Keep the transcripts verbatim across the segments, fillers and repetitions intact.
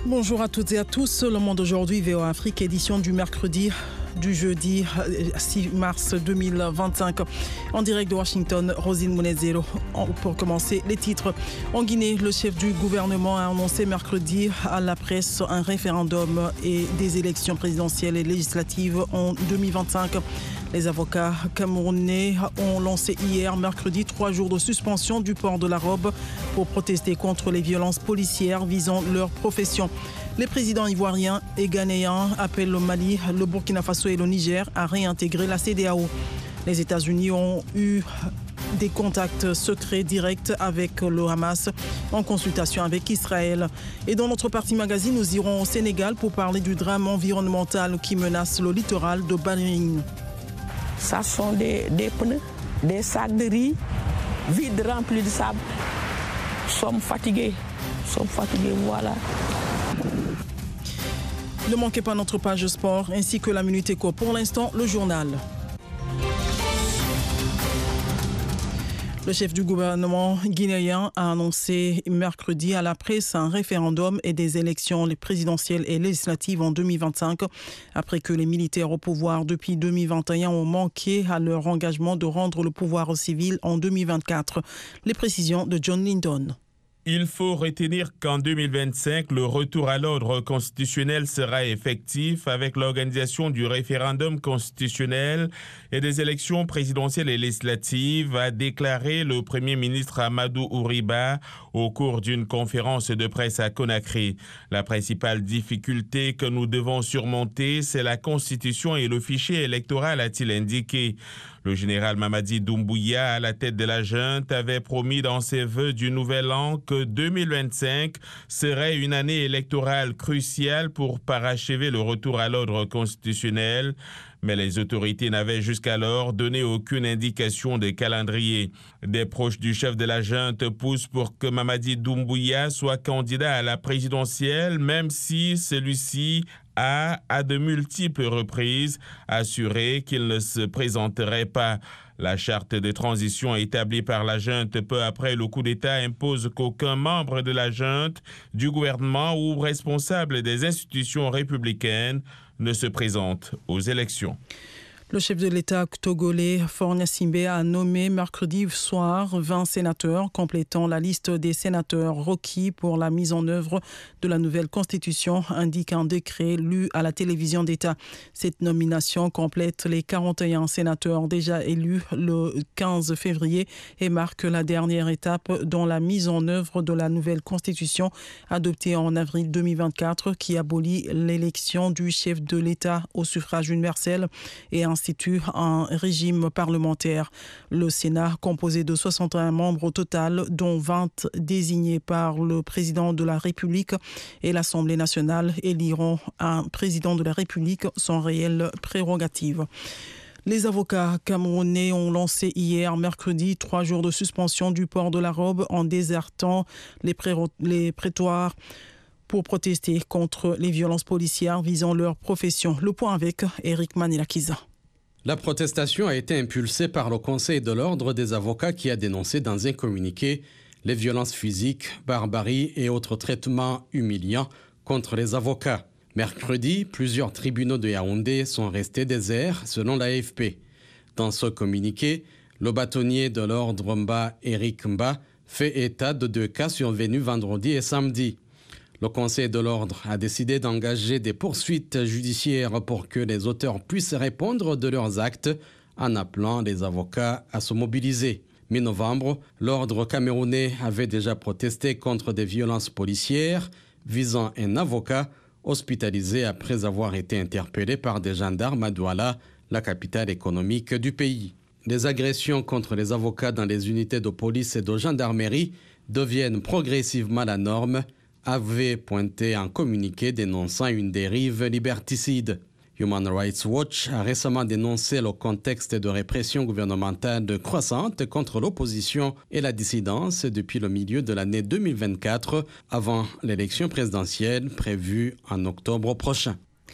Bonjour à toutes et à tous. Le Monde aujourd'hui, V O A Afrique, édition du mercredi, du jeudi six mars deux mille vingt-cinq. En direct de Washington, Rosine Munezero. Pour commencer, les titres. En Guinée, le chef du gouvernement a annoncé mercredi à la presse un référendum et des élections présidentielles et législatives en deux mille vingt-cinq. Les avocats camerounais ont lancé hier, mercredi, trois jours de suspension du port de la robe pour protester contre les violences policières visant leur profession. Les présidents ivoiriens et ghanéens appellent le Mali, le Burkina Faso et le Niger à réintégrer la C E D E A O. Les États-Unis ont eu des contacts secrets directs avec le Hamas en consultation avec Israël. Et dans notre partie magazine, nous irons au Sénégal pour parler du drame environnemental qui menace le littoral de Barine. Ça sont des, des pneus, des sacs de riz vides remplis de sable. Nous sommes fatigués, nous sommes fatigués, voilà. Ne manquez pas notre page sport ainsi que la Minute Éco. Pour l'instant, le journal. Le chef du gouvernement guinéen a annoncé mercredi à la presse un référendum et des élections présidentielles et législatives en deux mille vingt-cinq, après que les militaires au pouvoir depuis deux mille vingt et un ont manqué à leur engagement de rendre le pouvoir au civil en deux mille vingt-quatre. Les précisions de John Lindon. Il faut retenir qu'en deux mille vingt-cinq, le retour à l'ordre constitutionnel sera effectif avec l'organisation du référendum constitutionnel et des élections présidentielles et législatives, a déclaré le Premier ministre Amadou Ouriba au cours d'une conférence de presse à Conakry. La principale difficulté que nous devons surmonter, c'est la Constitution et le fichier électoral, a-t-il indiqué. Le général Mamadi Doumbouya, à la tête de la junte, avait promis dans ses vœux du Nouvel An que deux mille vingt-cinq serait une année électorale cruciale pour parachever le retour à l'ordre constitutionnel. Mais les autorités n'avaient jusqu'alors donné aucune indication de calendrier. Des proches du chef de la junte poussent pour que Mamadi Doumbouya soit candidat à la présidentielle, même si celui-ci a, à de multiples reprises, assuré qu'il ne se présenterait pas. La charte de transition établie par la junte peu après le coup d'État impose qu'aucun membre de la junte, du gouvernement ou responsable des institutions républicaines ne se présente aux élections. Le chef de l'État togolais, Faure Gnassingbé, a nommé mercredi soir vingt sénateurs, complétant la liste des sénateurs requis pour la mise en œuvre de la nouvelle constitution, indique un décret lu à la télévision d'État. Cette nomination complète les quarante et un sénateurs déjà élus le quinze février et marque la dernière étape dans la mise en œuvre de la nouvelle constitution adoptée en avril deux mille vingt-quatre qui abolit l'élection du chef de l'État au suffrage universel et institue un régime parlementaire. Le Sénat, composé de soixante et un membres au total, dont vingt désignés par le président de la République, et l'Assemblée nationale éliront un président de la République sans réelle prérogative. Les avocats camerounais ont lancé hier, mercredi, trois jours de suspension du port de la robe en désertant les, pré- les prétoires pour protester contre les violences policières visant leur profession. Le point avec Eric Manilakiza. La protestation a été impulsée par le Conseil de l'ordre des avocats qui a dénoncé dans un communiqué les violences physiques, barbaries et autres traitements humiliants contre les avocats. Mercredi, plusieurs tribunaux de Yaoundé sont restés déserts selon l'A F P. Dans ce communiqué, le bâtonnier de l'ordre Mba, Eric Mba, fait état de deux cas survenus vendredi et samedi. Le Conseil de l'ordre a décidé d'engager des poursuites judiciaires pour que les auteurs puissent répondre de leurs actes en appelant les avocats à se mobiliser. Mi-novembre, l'ordre camerounais avait déjà protesté contre des violences policières visant un avocat hospitalisé après avoir été interpellé par des gendarmes à Douala, la capitale économique du pays. Les agressions contre les avocats dans les unités de police et de gendarmerie deviennent progressivement la norme, avait pointé un communiqué dénonçant une dérive liberticide. Human Rights Watch a récemment dénoncé le contexte de répression gouvernementale croissante contre l'opposition et la dissidence depuis le milieu de l'année deux mille vingt-quatre, avant l'élection présidentielle prévue en octobre prochain.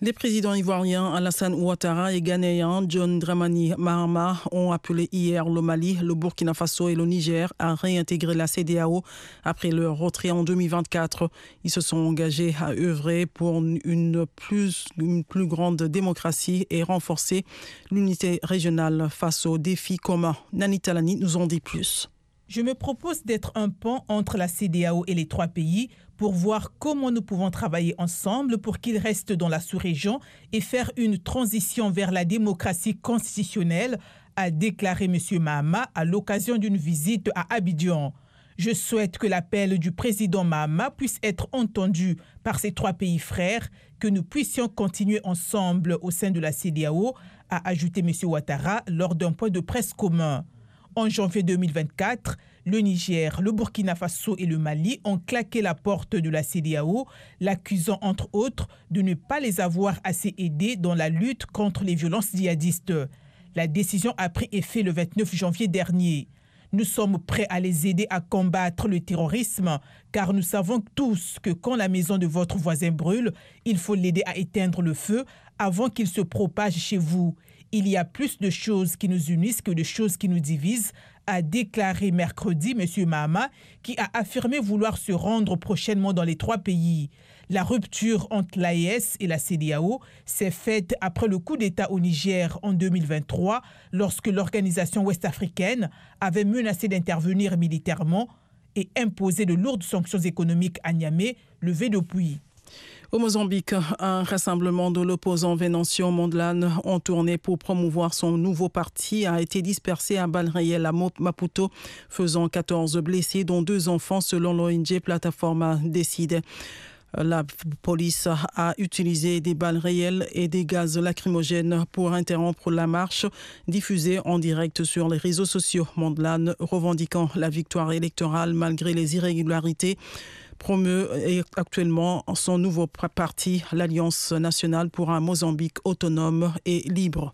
Les présidents ivoiriens Alassane Ouattara et ghanéens John Dramani Mahama ont appelé hier le Mali, le Burkina Faso et le Niger à réintégrer la C D A O après leur retrait en deux mille vingt-quatre. Ils se sont engagés à œuvrer pour une plus, une plus grande démocratie et renforcer l'unité régionale face aux défis communs. Nani Talani nous en dit plus. Je me propose d'être un pont entre la C D A O et les trois pays pour voir comment nous pouvons travailler ensemble pour qu'ils restent dans la sous-région et faire une transition vers la démocratie constitutionnelle, a déclaré M. Mahama à l'occasion d'une visite à Abidjan. Je souhaite que l'appel du président Mahama puisse être entendu par ces trois pays frères, que nous puissions continuer ensemble au sein de la C D A O, a ajouté M. Ouattara lors d'un point de presse commun. En janvier deux mille vingt-quatre, le Niger, le Burkina Faso et le Mali ont claqué la porte de la C D A O, l'accusant entre autres de ne pas les avoir assez aidés dans la lutte contre les violences djihadistes. La décision a pris effet le vingt-neuf janvier dernier. Nous sommes prêts à les aider à combattre le terrorisme, car nous savons tous que quand la maison de votre voisin brûle, il faut l'aider à éteindre le feu avant qu'il se propage chez vous. Il y a plus de choses qui nous unissent que de choses qui nous divisent, a déclaré mercredi M. Mahama, qui a affirmé vouloir se rendre prochainement dans les trois pays. La rupture entre l'A E S et la C D A O s'est faite après le coup d'État au Niger en deux mille vingt-trois, lorsque l'organisation ouest-africaine avait menacé d'intervenir militairement et imposé de lourdes sanctions économiques à Niamey, levées depuis. Au Mozambique, un rassemblement de l'opposant Venancio Mondlane en tournée pour promouvoir son nouveau parti a été dispersé à balles réelles à Maputo, faisant quatorze blessés, dont deux enfants, selon l'O N G Plataforma Decide. La police a utilisé des balles réelles et des gaz lacrymogènes pour interrompre la marche diffusée en direct sur les réseaux sociaux. Mondlane, revendiquant la victoire électorale malgré les irrégularités, promeut actuellement son nouveau parti, l'Alliance nationale pour un Mozambique autonome et libre.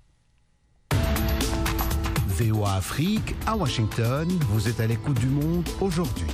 V O A Afrique, à Washington, vous êtes à l'écoute du monde aujourd'hui.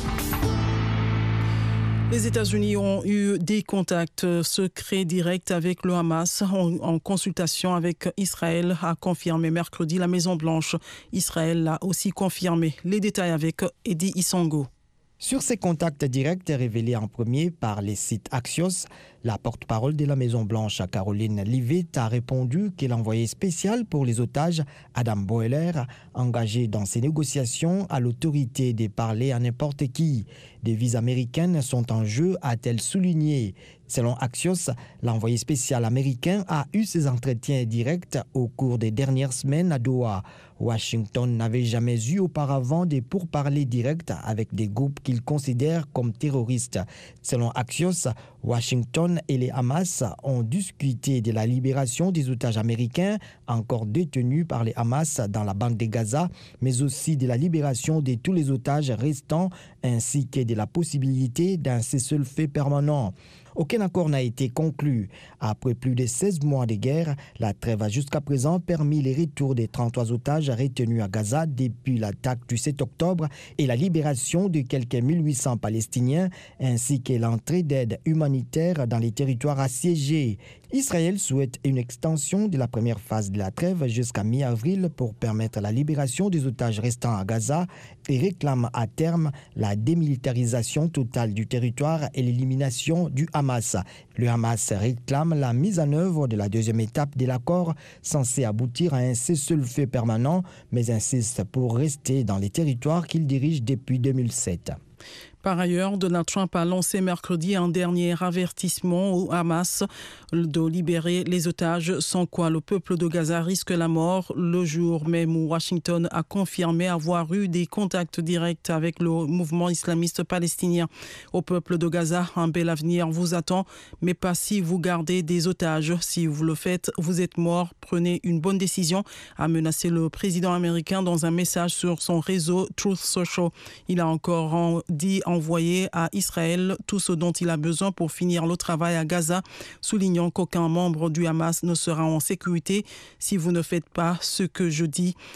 Les États-Unis ont eu des contacts secrets directs avec le Hamas en, en consultation avec Israël, a confirmé mercredi la Maison-Blanche. Israël l'a aussi confirmé. Les détails avec Eddie Isongo. Sur ces contacts directs révélés en premier par les sites Axios, la porte-parole de la Maison-Blanche, Caroline Leavitt, a répondu que l'envoyé spécial pour les otages, Adam Boehler, engagé dans ces négociations, a l'autorité de parler à n'importe qui. Des vies américaines sont en jeu, a-t-elle souligné. Selon Axios, l'envoyé spécial américain a eu ses entretiens directs au cours des dernières semaines à Doha. Washington n'avait jamais eu auparavant des pourparlers directs avec des groupes qu'il considère comme terroristes. Selon Axios, Washington et les Hamas ont discuté de la libération des otages américains encore détenus par les Hamas dans la bande de Gaza, mais aussi de la libération de tous les otages restants ainsi que de la possibilité d'un cessez-le-feu permanent. Aucun accord n'a été conclu. Après plus de seize mois de guerre, la trêve a jusqu'à présent permis les retours des trente-trois otages retenus à Gaza depuis l'attaque du sept octobre et la libération de quelques mille huit cents Palestiniens, ainsi que l'entrée d'aide humanitaire dans les territoires assiégés. Israël souhaite une extension de la première phase de la trêve jusqu'à mi-avril pour permettre la libération des otages restants à Gaza et réclame à terme la démilitarisation totale du territoire et l'élimination du Hamas. Le Hamas réclame la mise en œuvre de la deuxième étape de l'accord censé aboutir à un cessez-le-feu permanent, mais insiste pour rester dans les territoires qu'il dirige depuis deux mille sept. Par ailleurs, Donald Trump a lancé mercredi un dernier avertissement au Hamas de libérer les otages, sans quoi le peuple de Gaza risque la mort. Le jour même où Washington a confirmé avoir eu des contacts directs avec le mouvement islamiste palestinien. Au peuple de Gaza, un bel avenir vous attend, mais pas si vous gardez des otages. Si vous le faites, vous êtes mort. Prenez une bonne décision, a menacé le président américain dans un message sur son réseau Truth Social. Il a encore dit en envoyer à Israël tout ce dont il a besoin pour finir le travail à Gaza, soulignant qu'aucun membre du Hamas ne sera en sécurité si vous ne faites pas ce que je dis,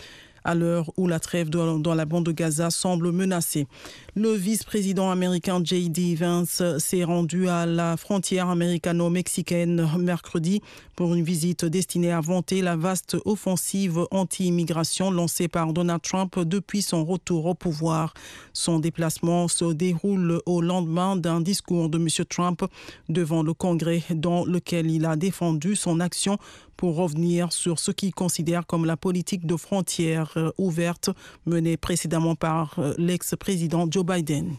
à l'heure où la trêve dans, dans la bande de Gaza semble menacée. Le vice-président américain J D Vance s'est rendu à la frontière américano-mexicaine mercredi pour une visite destinée à vanter la vaste offensive anti-immigration lancée par Donald Trump depuis son retour au pouvoir. Son déplacement se déroule au lendemain d'un discours de M. Trump devant le Congrès dans lequel il a défendu son action pour revenir sur ce qu'il considère comme la politique de frontières ouvertes menée précédemment par l'ex-président Joe Biden.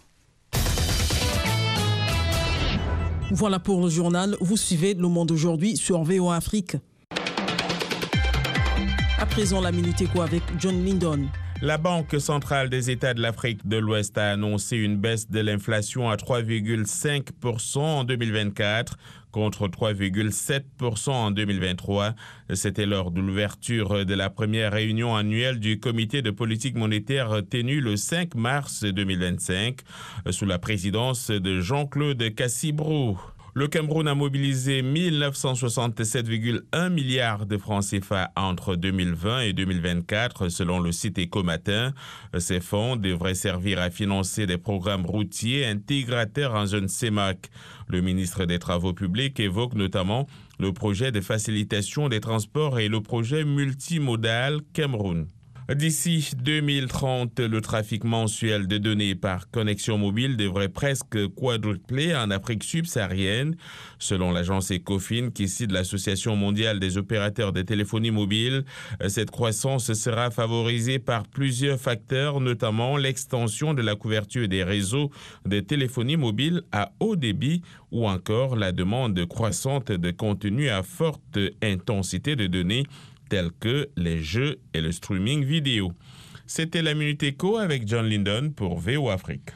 Voilà pour le journal. Vous suivez Le Monde aujourd'hui sur V O A Afrique. À présent, la Minute Éco avec John Lindon. La Banque centrale des États de l'Afrique de l'Ouest a annoncé une baisse de l'inflation à trois virgule cinq pour cent en deux mille vingt-quatre contre trois virgule sept pour cent en deux mille vingt-trois. C'était lors de l'ouverture de la première réunion annuelle du comité de politique monétaire tenue le cinq mars deux mille vingt-cinq sous la présidence de Jean-Claude Cassibrou. Le Cameroun a mobilisé mille neuf cent soixante-sept virgule un milliards de francs C F A entre deux mille vingt et deux mille vingt-quatre, selon le site Écomatin. Ces fonds devraient servir à financer des programmes routiers intégrateurs en zone C E M A C. Le ministre des Travaux publics évoque notamment le projet de facilitation des transports et le projet multimodal Cameroun. D'ici deux mille trente, le trafic mensuel de données par connexion mobile devrait presque quadrupler en Afrique subsaharienne. Selon l'agence Ecofin, qui cite l'Association mondiale des opérateurs de téléphonie mobile, cette croissance sera favorisée par plusieurs facteurs, notamment l'extension de la couverture des réseaux de téléphonie mobile à haut débit ou encore la demande croissante de contenus à forte intensité de données tels que les jeux et le streaming vidéo. C'était la Minute Éco avec John Lindon pour V O Afrique.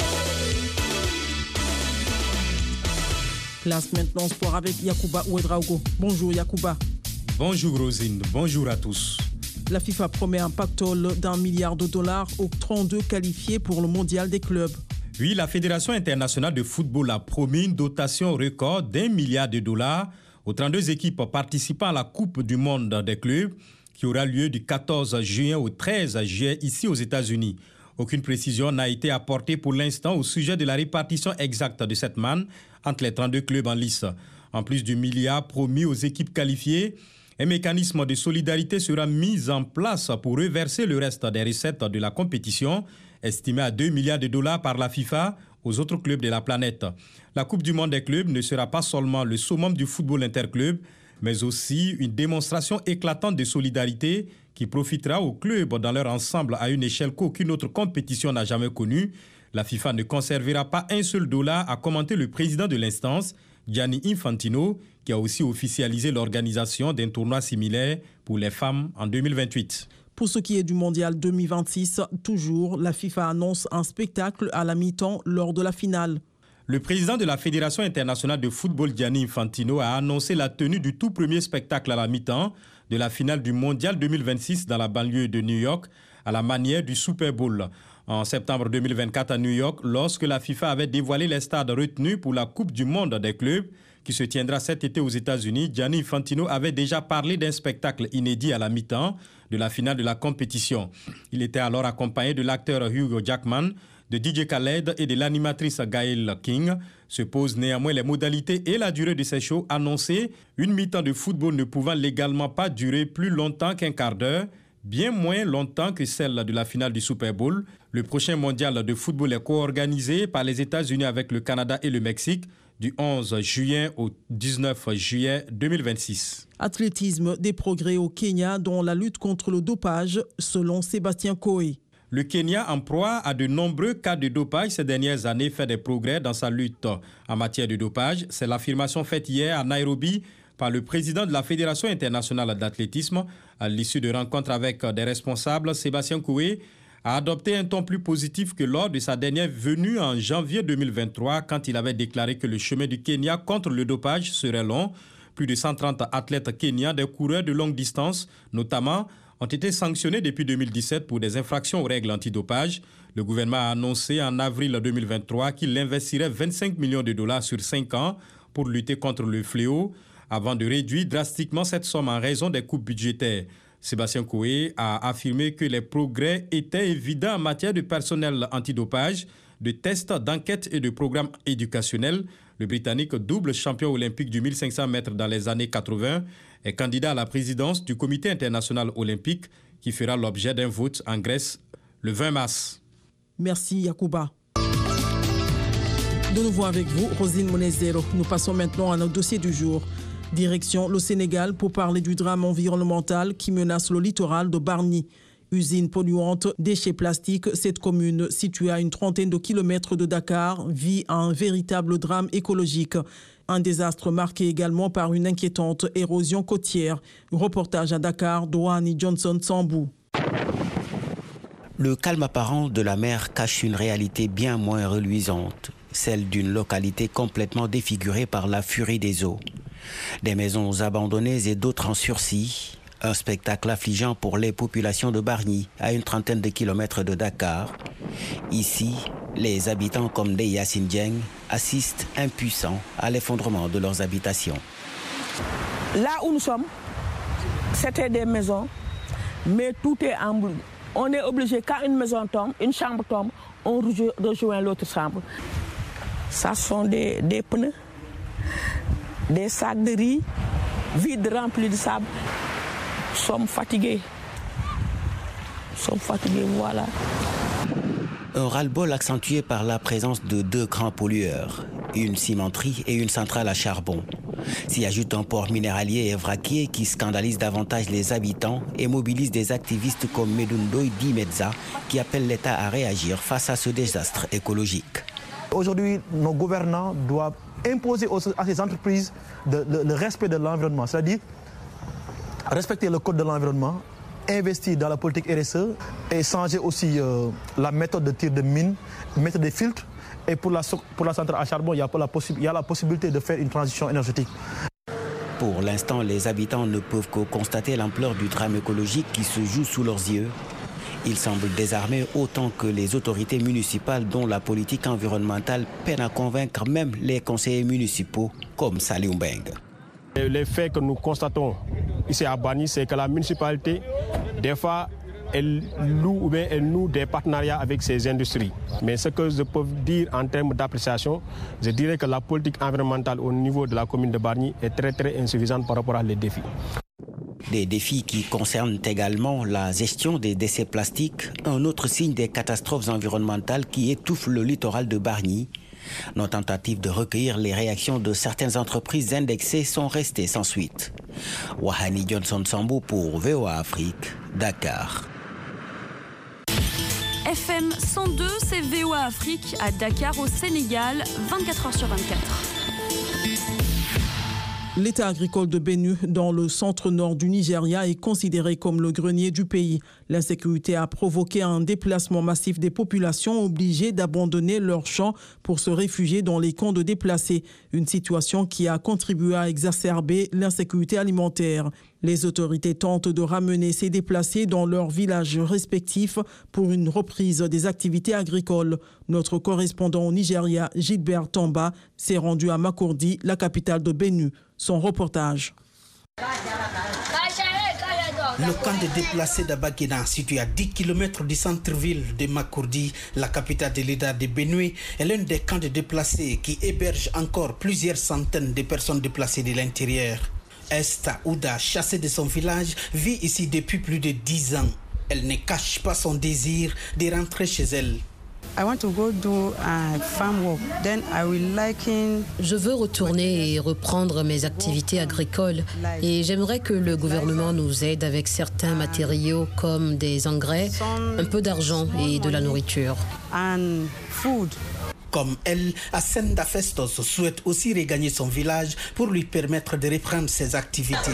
Place maintenant sport avec Yacouba Ouedraogo. Bonjour Yacouba. Bonjour Rosine, bonjour à tous. La FIFA promet un pactole d'un milliard de dollars aux trente-deux qualifiés pour le mondial des clubs. Oui, la Fédération internationale de football a promis une dotation record d'un milliard de dollars aux trente-deux équipes participant à la Coupe du monde des clubs qui aura lieu du quatorze juin au treize juillet ici aux États-Unis. Aucune précision n'a été apportée pour l'instant au sujet de la répartition exacte de cette manne entre les trente-deux clubs en lice. En plus du milliard promis aux équipes qualifiées, un mécanisme de solidarité sera mis en place pour reverser le reste des recettes de la compétition, estimé à deux milliards de dollars par la FIFA, aux autres clubs de la planète. La Coupe du monde des clubs ne sera pas seulement le summum du football interclub, mais aussi une démonstration éclatante de solidarité qui profitera aux clubs dans leur ensemble à une échelle qu'aucune autre compétition n'a jamais connue. La FIFA ne conservera pas un seul dollar, a commenté le président de l'instance, Gianni Infantino, qui a aussi officialisé l'organisation d'un tournoi similaire pour les femmes en deux mille vingt-huit. Pour ce qui est du mondial deux mille vingt-six, toujours, la FIFA annonce un spectacle à la mi-temps lors de la finale. Le président de la Fédération internationale de football, Gianni Infantino, a annoncé la tenue du tout premier spectacle à la mi-temps de la finale du mondial deux mille vingt-six dans la banlieue de New York, à la manière du Super Bowl. En septembre deux mille vingt-quatre à New York, lorsque la FIFA avait dévoilé les stades retenus pour la Coupe du monde des clubs, qui se tiendra cet été aux États-Unis, Gianni Infantino avait déjà parlé d'un spectacle inédit à la mi-temps de la finale de la compétition. Il était alors accompagné de l'acteur Hugh Jackman, de D J Khaled et de l'animatrice Gayle King. Se posent néanmoins les modalités et la durée de ces shows annoncés, une mi-temps de football ne pouvant légalement pas durer plus longtemps qu'un quart d'heure, bien moins longtemps que celle de la finale du Super Bowl. Le prochain mondial de football est co-organisé par les États-Unis avec le Canada et le Mexique du onze juillet au dix-neuf juillet deux mille vingt-six. Athlétisme, des progrès au Kenya dans la lutte contre le dopage, selon Sébastien Coé. Le Kenya, en proie à de nombreux cas de dopage ces dernières années, fait des progrès dans sa lutte en matière de dopage. C'est l'affirmation faite hier à Nairobi par le président de la Fédération internationale d'athlétisme. À l'issue de rencontres avec des responsables, Sébastien Coé a adopté un ton plus positif que lors de sa dernière venue en janvier deux mille vingt-trois, quand il avait déclaré que le chemin du Kenya contre le dopage serait long. Plus de cent trente athlètes kenyans, des coureurs de longue distance notamment, ont été sanctionnés depuis deux mille dix-sept pour des infractions aux règles antidopage. Le gouvernement a annoncé en avril deux mille vingt-trois qu'il investirait vingt-cinq millions de dollars sur cinq ans pour lutter contre le fléau, avant de réduire drastiquement cette somme en raison des coupes budgétaires. Sébastien Coé a affirmé que les progrès étaient évidents en matière de personnel antidopage, de tests, d'enquêtes et de programmes éducationnels. Le Britannique, double champion olympique du mille cinq cents mètres dans les années quatre-vingt, est candidat à la présidence du Comité international olympique qui fera l'objet d'un vote en Grèce le vingt mars. Merci Yacouba. De nouveau avec vous, Rosine Monezero. Nous passons maintenant à notre dossier du jour. Direction le Sénégal pour parler du drame environnemental qui menace le littoral de Bargny. Usine polluante, déchets plastiques, cette commune située à une trentaine de kilomètres de Dakar vit un véritable drame écologique. Un désastre marqué également par une inquiétante érosion côtière. Reportage à Dakar d'Ohani Johnson Sambou. Le calme apparent de la mer cache une réalité bien moins reluisante, celle d'une localité complètement défigurée par la furie des eaux. Des maisons abandonnées et d'autres en sursis. Un spectacle affligeant pour les populations de Bargny, à une trentaine de kilomètres de Dakar. Ici, les habitants comme des Yassine Dieng assistent impuissants à l'effondrement de leurs habitations. Là où nous sommes, c'était des maisons, mais tout est en brûlé. On est obligé, quand une maison tombe, une chambre tombe, on rejoint l'autre chambre. Ça sont des, des pneus, des sacs de riz, vides remplis de sable. Nous sommes fatigués. Nous sommes fatigués, voilà. Un ras-le-bol accentué par la présence de deux grands pollueurs, une cimenterie et une centrale à charbon. S'y ajoute un port minéralier et vraquier qui scandalise davantage les habitants et mobilise des activistes comme Medundoy Dimedza qui appellent l'État à réagir face à ce désastre écologique. Aujourd'hui, nos gouvernants doivent imposer à ces entreprises de, le, le respect de l'environnement, c'est-à-dire respecter le code de l'environnement, investir dans la politique R S E et changer aussi euh, la méthode de tir de mine, mettre des filtres. Et pour la, pour la centrale à charbon, il y a la, possi- il y a la possibilité de faire une transition énergétique. Pour l'instant, les habitants ne peuvent que constater l'ampleur du drame écologique qui se joue sous leurs yeux. Ils semblent désarmés autant que les autorités municipales dont la politique environnementale peine à convaincre même les conseillers municipaux comme Saliou Mbeng. Les faits que nous constatons ici à Bargny, c'est que la municipalité, des fois, elle loue ou bien elle noue des partenariats avec ces industries. Mais ce que je peux dire en termes d'appréciation, je dirais que la politique environnementale au niveau de la commune de Bargny est très très insuffisante par rapport à les défis. Des défis qui concernent également la gestion des déchets plastiques, un autre signe des catastrophes environnementales qui étouffent le littoral de Bargny. Nos tentatives de recueillir les réactions de certaines entreprises indexées sont restées sans suite. Wahani Johnson Sambou pour V O A Afrique, Dakar. F M cent deux, c'est V O A Afrique à Dakar au Sénégal, vingt-quatre heures sur vingt-quatre. L'état agricole de Benue, dans le centre-nord du Nigeria, est considéré comme le grenier du pays. L'insécurité a provoqué un déplacement massif des populations obligées d'abandonner leurs champs pour se réfugier dans les camps de déplacés. Une situation qui a contribué à exacerber l'insécurité alimentaire. Les autorités tentent de ramener ces déplacés dans leurs villages respectifs pour une reprise des activités agricoles. Notre correspondant au Nigeria, Gilbert Tamba, s'est rendu à Makurdi, la capitale de Benue. Son reportage. Le camp de déplacés d'Abagena, situé à dix kilomètres du centre-ville de Makurdi, la capitale de l'État de Benue, est l'un des camps de déplacés qui héberge encore plusieurs centaines de personnes déplacées de l'intérieur. Esta Ouda, chassée de son village, vit ici depuis plus de dix ans. Elle ne cache pas son désir de rentrer chez elle. Je veux retourner et reprendre mes activités agricoles et j'aimerais que le gouvernement nous aide avec certains matériaux comme des engrais, un peu d'argent et de la nourriture. Comme elle, Asenda Festos souhaite aussi regagner son village pour lui permettre de reprendre ses activités.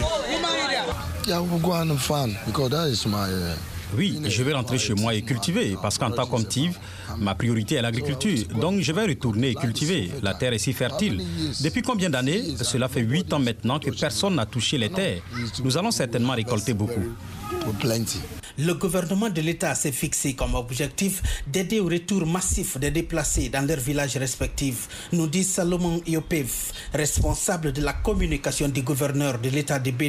Oui, je vais rentrer chez moi et cultiver, parce qu'en tant qu'Omtiv, ma priorité est l'agriculture. Donc je vais retourner et cultiver. La terre est si fertile. Depuis combien d'années? Cela fait huit ans maintenant que personne n'a touché les terres. Nous allons certainement récolter beaucoup. Le gouvernement de l'État s'est fixé comme objectif d'aider au retour massif des déplacés dans leurs villages respectifs, nous dit Salomon Iopev, responsable de la communication du gouverneur de l'État de Benue.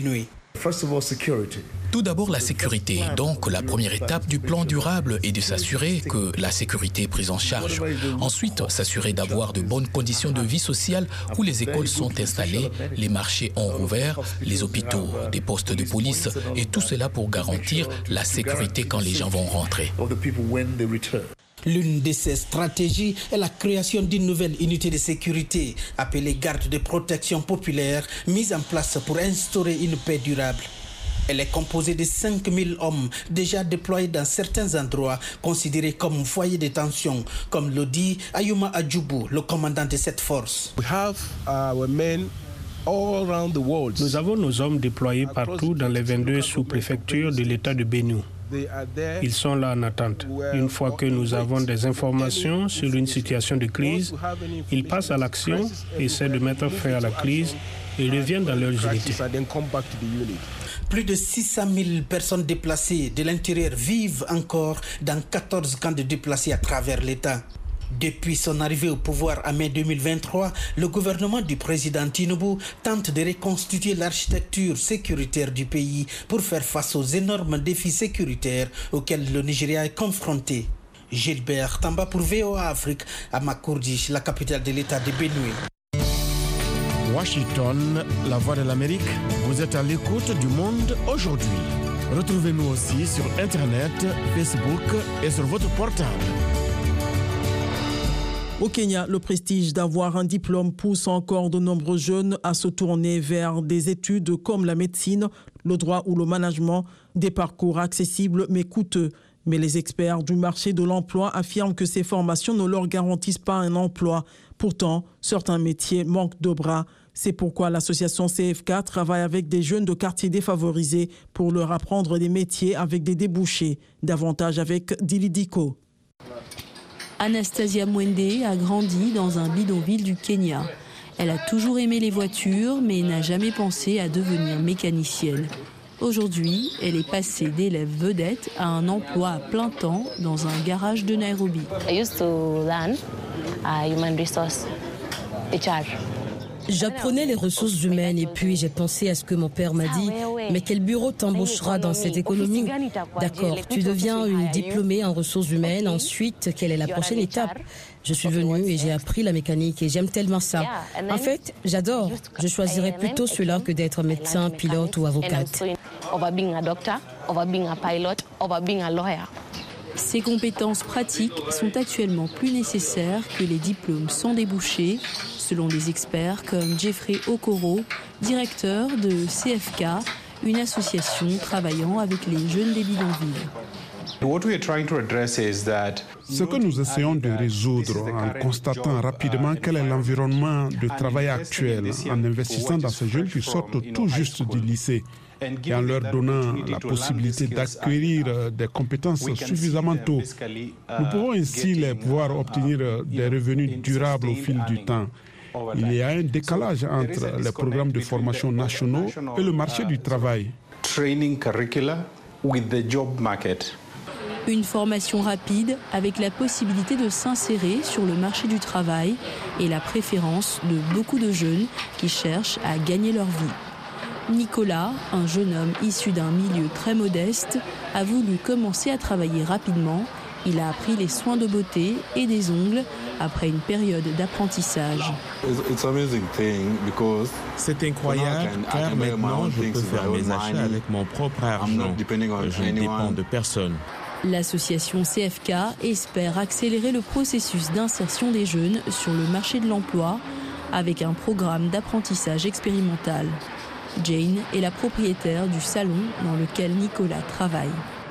Tout d'abord, la sécurité. Donc, la première étape du plan durable est de s'assurer que la sécurité est prise en charge. Ensuite, s'assurer d'avoir de bonnes conditions de vie sociale où les écoles sont installées, les marchés ont rouvert, les hôpitaux, des postes de police, et tout cela pour garantir la sécurité quand les gens vont rentrer. L'une de ces stratégies est la création d'une nouvelle unité de sécurité appelée garde de protection populaire, mise en place pour instaurer une paix durable. Elle est composée de cinq mille hommes déjà déployés dans certains endroits considérés comme foyers de tension, comme le dit Ayuma Adjoubou, le commandant de cette force. We have our men all around the world. Nous avons nos hommes déployés partout dans les vingt-deux sous-préfectures de l'État de Benue. Ils sont là en attente. Une fois que nous avons des informations sur une situation de crise, ils passent à l'action, essaient de mettre fin à la crise et reviennent dans leurs unités. Plus de six cent mille personnes déplacées de l'intérieur vivent encore dans quatorze camps de déplacés à travers l'État. Depuis son arrivée au pouvoir en mai deux mille vingt-trois, le gouvernement du président Tinubu tente de reconstituer l'architecture sécuritaire du pays pour faire face aux énormes défis sécuritaires auxquels le Nigeria est confronté. Gilbert Tamba pour V O A Afrique à Makurdi, la capitale de l'État de Benue. Washington, la voix de l'Amérique, vous êtes à l'écoute du monde aujourd'hui. Retrouvez-nous aussi sur Internet, Facebook et sur votre portable. Au Kenya, le prestige d'avoir un diplôme pousse encore de nombreux jeunes à se tourner vers des études comme la médecine, le droit ou le management, des parcours accessibles mais coûteux. Mais les experts du marché de l'emploi affirment que ces formations ne leur garantissent pas un emploi. Pourtant, certains métiers manquent de bras. C'est pourquoi l'association C F K travaille avec des jeunes de quartiers défavorisés pour leur apprendre des métiers avec des débouchés. Davantage avec Dili Diko. Anastasia Mwende a grandi dans un bidonville du Kenya. Elle a toujours aimé les voitures, mais n'a jamais pensé à devenir mécanicienne. Aujourd'hui, elle est passée d'élève vedette à un emploi à plein temps dans un garage de Nairobi. I used to learn uh, human resource, H R. J'apprenais les ressources humaines et puis j'ai pensé à ce que mon père m'a dit. Mais quel bureau t'embauchera dans cette économie? D'accord, tu deviens une diplômée en ressources humaines. Ensuite, quelle est la prochaine étape? Je suis venue et j'ai appris la mécanique et j'aime tellement ça. En fait, j'adore. Je choisirais plutôt cela que d'être médecin, pilote ou avocate. Ces compétences pratiques sont actuellement plus nécessaires que les diplômes sans débouché, selon des experts comme Jeffrey Okoro, directeur de C F K, une association travaillant avec les jeunes des bidonvilles. Ce que nous essayons de résoudre en constatant rapidement quel est l'environnement de travail actuel, en investissant dans ces jeunes qui sortent tout juste du lycée et en leur donnant la possibilité d'acquérir des compétences suffisamment tôt. Nous pouvons ainsi les voir obtenir des revenus durables au fil du temps. Il y a un décalage entre les programmes de formation nationaux et le marché du travail. Une formation rapide avec la possibilité de s'insérer sur le marché du travail et la préférence de beaucoup de jeunes qui cherchent à gagner leur vie. Nicolas, un jeune homme issu d'un milieu très modeste, a voulu commencer à travailler rapidement. Il a appris les soins de beauté et des ongles après une période d'apprentissage. C'est incroyable car maintenant je peux faire mes achats avec mon propre argent. Je ne dépends de personne. L'association C F K espère accélérer le processus d'insertion des jeunes sur le marché de l'emploi avec un programme d'apprentissage expérimental. Jane est la propriétaire du salon dans lequel Nicolas travaille.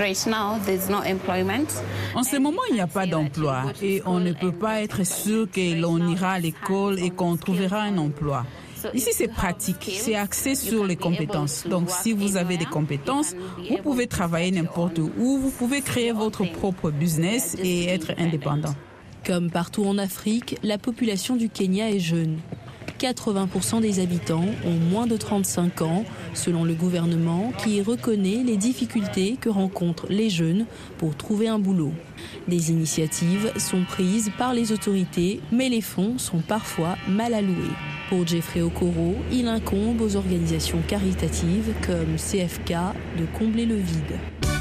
En ce moment, il n'y a pas d'emploi et on ne peut pas être sûr que l'on ira à l'école et qu'on trouvera un emploi. Ici, c'est pratique, c'est axé sur les compétences. Donc, si vous avez des compétences, vous pouvez travailler n'importe où, vous pouvez créer votre propre business et être indépendant. Comme partout en Afrique, la population du Kenya est jeune. quatre-vingts pour cent des habitants ont moins de trente-cinq ans, selon le gouvernement qui reconnaît les difficultés que rencontrent les jeunes pour trouver un boulot. Des initiatives sont prises par les autorités, mais les fonds sont parfois mal alloués. Pour Jeffrey Okoro, il incombe aux organisations caritatives comme C F K de combler le vide.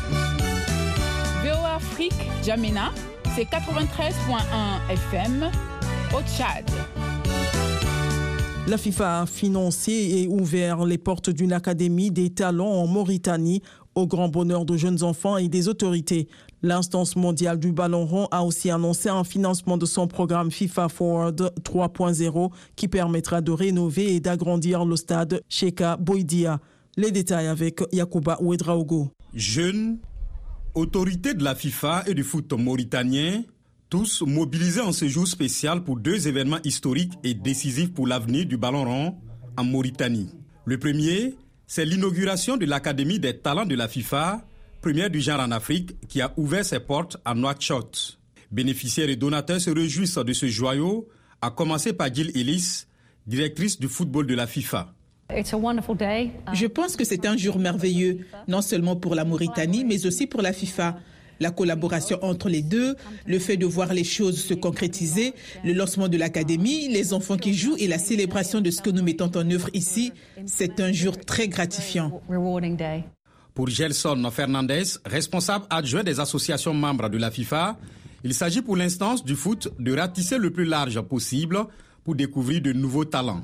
V O A Afrique, Djamena, c'est quatre-vingt-treize virgule un F M au Tchad. La FIFA a financé et ouvert les portes d'une académie des talents en Mauritanie au grand bonheur de jeunes enfants et des autorités. L'instance mondiale du ballon rond a aussi annoncé un financement de son programme FIFA Forward trois point zéro qui permettra de rénover et d'agrandir le stade Cheka Boidia. Les détails avec Yacouba Ouedraogo. Jeunes, autorités de la FIFA et du foot mauritanien, tous mobilisés en ce jour spécial pour deux événements historiques et décisifs pour l'avenir du ballon rond en Mauritanie. Le premier, c'est l'inauguration de l'Académie des talents de la FIFA, première du genre en Afrique, qui a ouvert ses portes à Nouakchott. Bénéficiaires et donateurs se réjouissent de ce joyau, à commencer par Jill Ellis, directrice du football de la FIFA. Je pense que c'est un jour merveilleux, non seulement pour la Mauritanie, mais aussi pour la FIFA. La collaboration entre les deux, le fait de voir les choses se concrétiser, le lancement de l'académie, les enfants qui jouent et la célébration de ce que nous mettons en œuvre ici, c'est un jour très gratifiant. Pour Gelson Fernandez, responsable adjoint des associations membres de la FIFA, il s'agit pour l'instance du foot de ratisser le plus large possible pour découvrir de nouveaux talents.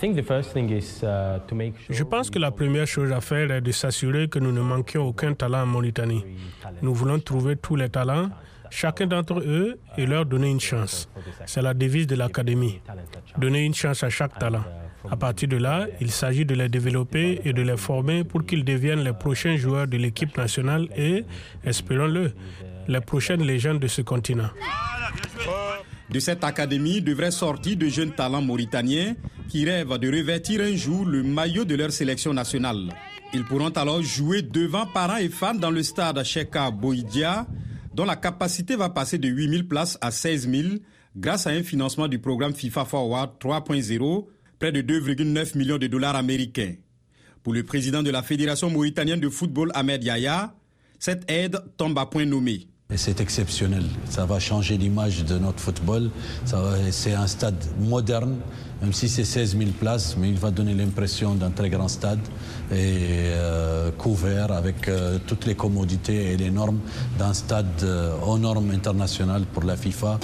Je pense que la première chose à faire est de s'assurer que nous ne manquions aucun talent en Mauritanie. Nous voulons trouver tous les talents, chacun d'entre eux, et leur donner une chance. C'est la devise de l'académie. Donner une chance à chaque talent. À partir de là, il s'agit de les développer et de les former pour qu'ils deviennent les prochains joueurs de l'équipe nationale et, espérons-le, les prochaines légendes de ce continent. De cette académie devraient sortir de jeunes talents mauritaniens qui rêvent de revêtir un jour le maillot de leur sélection nationale. Ils pourront alors jouer devant parents et fans dans le stade Cheka Boidia, dont la capacité va passer de huit mille places à seize mille grâce à un financement du programme FIFA Forward trois point zéro, près de deux virgule neuf millions de dollars américains. Pour le président de la Fédération mauritanienne de football, Ahmed Yaya, cette aide tombe à point nommé. Et c'est exceptionnel, ça va changer l'image de notre football, ça va, c'est un stade moderne, même si c'est seize mille places, mais il va donner l'impression d'un très grand stade et euh, couvert avec euh, toutes les commodités et les normes d'un stade euh, aux normes internationales pour la FIFA.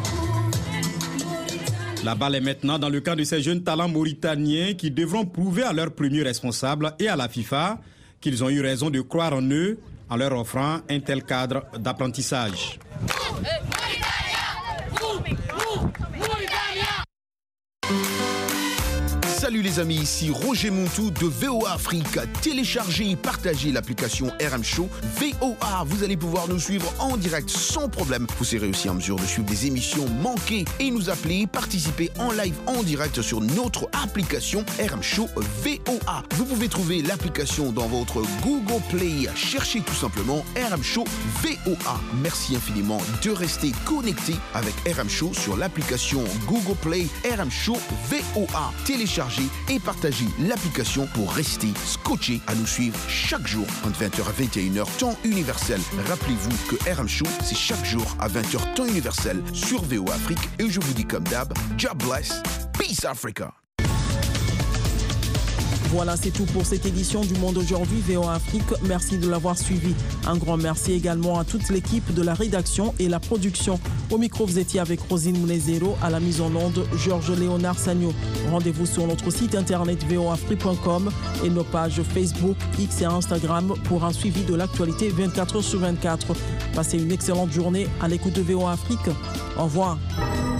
La balle est maintenant dans le camp de ces jeunes talents mauritaniens qui devront prouver à leurs premiers responsables et à la FIFA qu'ils ont eu raison de croire en eux en leur offrant un tel cadre d'apprentissage. Salut les amis, ici Roger Montou de V O A Afrique. Téléchargez et partagez l'application R M Show V O A. Vous allez pouvoir nous suivre en direct sans problème. Vous serez aussi en mesure de suivre des émissions manquées et nous appeler, participer en live en direct sur notre application R M Show V O A. Vous pouvez trouver l'application dans votre Google Play. Cherchez tout simplement R M Show V O A. Merci infiniment de rester connecté avec R M Show sur l'application Google Play R M Show V O A. Téléchargez et partagez l'application pour rester scotché à nous suivre chaque jour entre vingt heures à vingt et une heures temps universel. Rappelez-vous que R M Show, c'est chaque jour à vingt heures temps universel sur V O A Afrique. Et je vous dis comme d'hab, God bless, peace Africa. Voilà, c'est tout pour cette édition du Monde aujourd'hui V O A Afrique. Merci de l'avoir suivi. Un grand merci également à toute l'équipe de la rédaction et la production. Au micro, vous étiez avec Rosine Mounezero, à la mise en onde, Georges Léonard Sagno. Rendez-vous sur notre site internet v o afrique point com et nos pages Facebook, X et Instagram pour un suivi de l'actualité vingt-quatre heures sur vingt-quatre. Passez une excellente journée à l'écoute de V O A Afrique. Au revoir.